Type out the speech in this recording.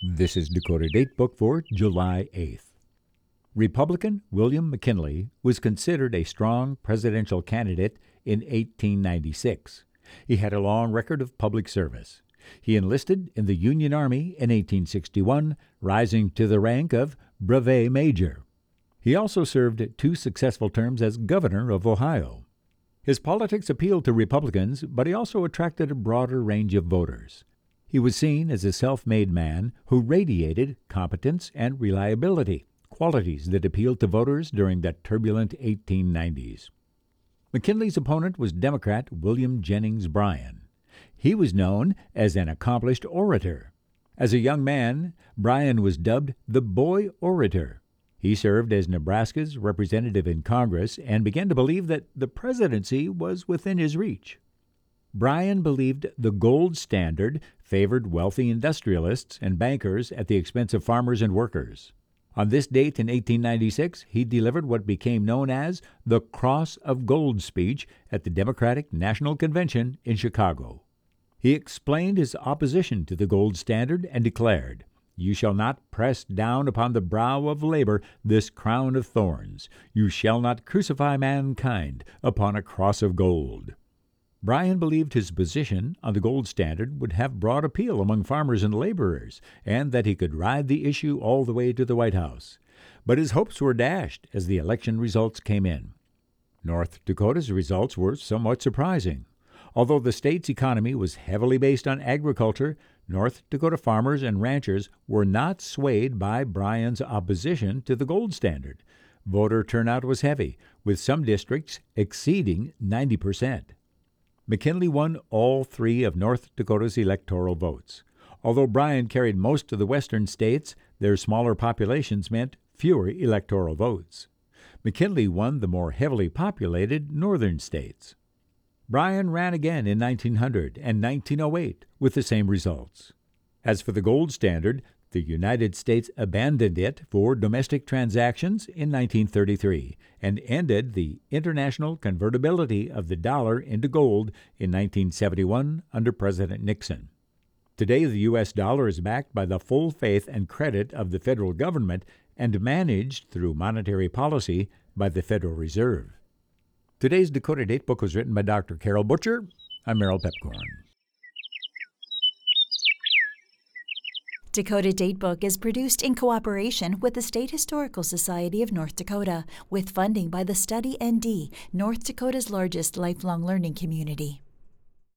This is Dakota Datebook for July 8th. Republican William McKinley was considered a strong presidential candidate in 1896. He had a long record of public service. He enlisted in the Union Army in 1861, rising to the rank of brevet major. He also served 2 successful terms as governor of Ohio. His politics appealed to Republicans, but he also attracted a broader range of voters. He was seen as a self-made man who radiated competence and reliability, qualities that appealed to voters during the turbulent 1890s. McKinley's opponent was Democrat William Jennings Bryan. He was known as an accomplished orator. As a young man, Bryan was dubbed the Boy Orator. He served as Nebraska's representative in Congress and began to believe that the presidency was within his reach. Bryan believed the gold standard favored wealthy industrialists and bankers at the expense of farmers and workers. On this date in 1896, he delivered what became known as the Cross of Gold speech at the Democratic National Convention in Chicago. He explained his opposition to the gold standard and declared, "You shall not press down upon the brow of labor this crown of thorns. You shall not crucify mankind upon a cross of gold." Bryan believed his position on the gold standard would have broad appeal among farmers and laborers, and that he could ride the issue all the way to the White House. But his hopes were dashed as the election results came in. North Dakota's results were somewhat surprising. Although the state's economy was heavily based on agriculture, North Dakota farmers and ranchers were not swayed by Bryan's opposition to the gold standard. Voter turnout was heavy, with some districts exceeding 90%. McKinley won all 3 of North Dakota's electoral votes. Although Bryan carried most of the western states, their smaller populations meant fewer electoral votes. McKinley won the more heavily populated northern states. Bryan ran again in 1900 and 1908 with the same results. As for the gold standard, the United States abandoned it for domestic transactions in 1933 and ended the international convertibility of the dollar into gold in 1971 under President Nixon. Today, the U.S. dollar is backed by the full faith and credit of the federal government and managed through monetary policy by the Federal Reserve. Today's Dakota Datebook was written by Dr. Carol Butcher. I'm Merrill Pepcorn. Dakota Datebook is produced in cooperation with the State Historical Society of North Dakota, with funding by the Study ND, North Dakota's largest lifelong learning community.